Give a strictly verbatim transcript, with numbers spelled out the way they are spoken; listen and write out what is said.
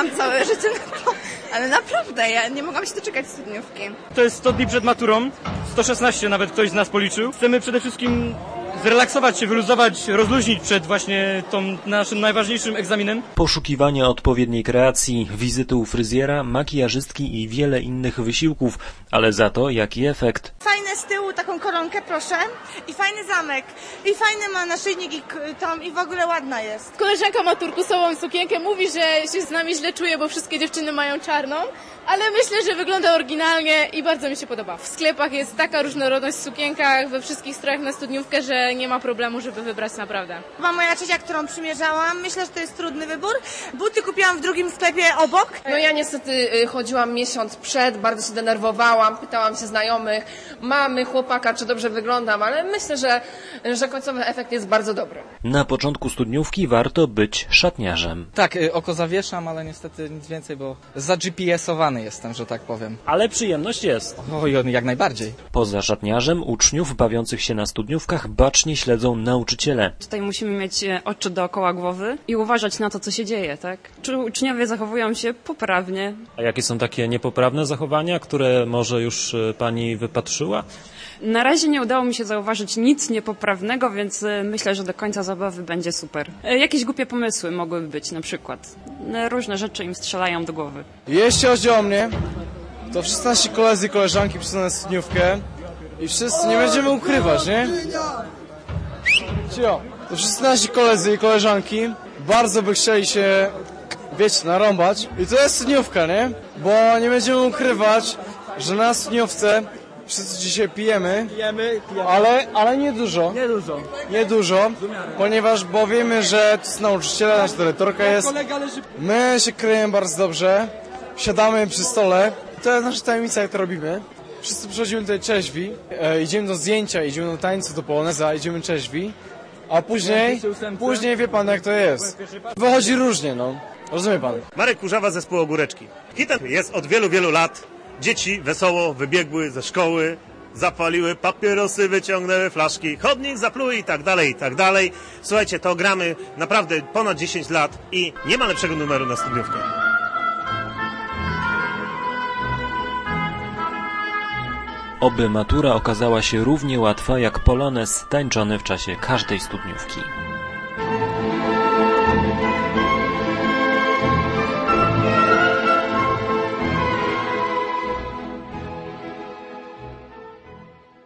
czekałam całe życie na to, ale naprawdę, ja nie mogłam się doczekać studniówki. To jest sto dni przed maturą, sto szesnaście nawet ktoś z nas policzył. Chcemy przede wszystkim zrelaksować się, wyluzować, rozluźnić przed właśnie tą naszym najważniejszym egzaminem. Poszukiwanie odpowiedniej kreacji, wizyty u fryzjera, makijażystki i wiele innych wysiłków, ale za to jaki efekt. Fajne z tyłu taką koronkę, proszę, i fajny zamek, i fajny ma naszyjnik i, tam, i w ogóle ładna jest. Koleżanka ma turkusową sukienkę, mówi, że się z nami źle czuje, bo wszystkie dziewczyny mają czarną, ale myślę, że wygląda oryginalnie i bardzo mi się podoba. W sklepach jest taka różnorodność w sukienkach, we wszystkich strojach na studniówkę, że nie ma problemu, żeby wybrać naprawdę. Była moja trzecia, którą przymierzałam. Myślę, że to jest trudny wybór. Buty kupiłam w drugim sklepie obok. No ja niestety chodziłam miesiąc przed, bardzo się denerwowałam, pytałam się znajomych, mamy, chłopaka, czy dobrze wyglądam, ale myślę, że, że końcowy efekt jest bardzo dobry. Na początku studniówki warto być szatniarzem. Tak, oko zawieszam, ale niestety nic więcej, bo za G P S-owany jestem, że tak powiem. Ale przyjemność jest. Oj, jak najbardziej. Poza szatniarzem uczniów bawiących się na studniówkach bacznie śledzą nauczyciele. Tutaj musimy mieć oczy dookoła głowy i uważać na to, co się dzieje, tak? Czy uczniowie zachowują się poprawnie? A jakie są takie niepoprawne zachowania, które może już pani wypatrzyła? Na razie nie udało mi się zauważyć nic niepoprawnego, więc myślę, że do końca zabawy będzie super. Jakieś głupie pomysły mogłyby być na przykład. Różne rzeczy im strzelają do głowy. Jeśli chodzi o mnie, to wszyscy nasi koledzy i koleżanki przyszły na studniówkę i wszyscy, nie będziemy ukrywać, nie? Cio. To wszyscy nasi koledzy i koleżanki bardzo by chcieli się, wiecie, narąbać. I to jest studniówka, nie? Bo nie będziemy ukrywać, że na studniówce wszyscy dzisiaj pijemy, Pijemy, pijemy. ale, ale nie dużo. Nie dużo. Nie dużo, ponieważ bo wiemy, że to jest nauczyciele, nasza dyrektorka jest. My się kryjemy bardzo dobrze, siadamy przy stole. To jest nasza tajemnica, jak to robimy. Wszyscy przychodzimy tutaj trzeźwi, e, idziemy do zdjęcia, idziemy do tańca, do poloneza, idziemy trzeźwi, a później, później wie pan jak to jest. Wychodzi różnie, no. Rozumie pan. Marek Kurzawa, zespół Ogóreczki. Hitem jest od wielu, wielu lat. Dzieci wesoło wybiegły ze szkoły, zapaliły papierosy, wyciągnęły flaszki, chodnik zapluły i tak dalej, i tak dalej. Słuchajcie, to gramy naprawdę ponad dziesięć lat i nie ma lepszego numeru na studniówkę. Oby matura okazała się równie łatwa jak polonez tańczony w czasie każdej studniówki.